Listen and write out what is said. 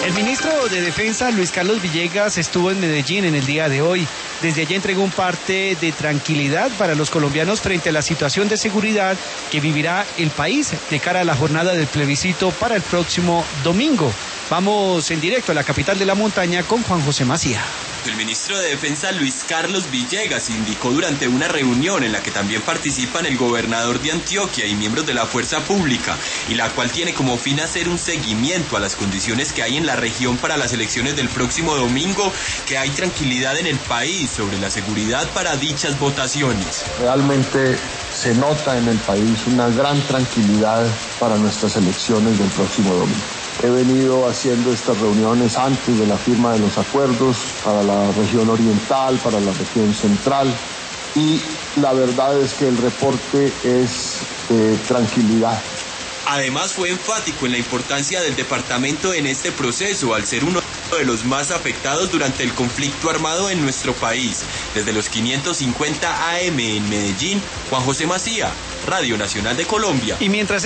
El ministro de Defensa, Luis Carlos Villegas, estuvo en Medellín en el día de hoy. Desde allí entregó un parte de tranquilidad para los colombianos frente a la situación de seguridad que vivirá el país de cara a la jornada del plebiscito para el próximo domingo. Vamos en directo a la capital de la montaña con Juan José Macía. El ministro de Defensa, Luis Carlos Villegas, indicó durante una reunión en la que también participan el gobernador de Antioquia y miembros de la fuerza pública, y la cual tiene como fin hacer un seguimiento a las condiciones que hay en la región para las elecciones del próximo domingo, que hay tranquilidad en el país sobre la seguridad para dichas votaciones. Realmente se nota en el país una gran tranquilidad para nuestras elecciones del próximo domingo. He venido haciendo estas reuniones antes de la firma de los acuerdos para la región oriental, para la región central, y la verdad es que el reporte es de tranquilidad. Además fue enfático en la importancia del departamento en este proceso, al ser uno de los más afectados durante el conflicto armado en nuestro país. Desde los 550 AM en Medellín, Juan José Macía, Radio Nacional de Colombia. Y mientras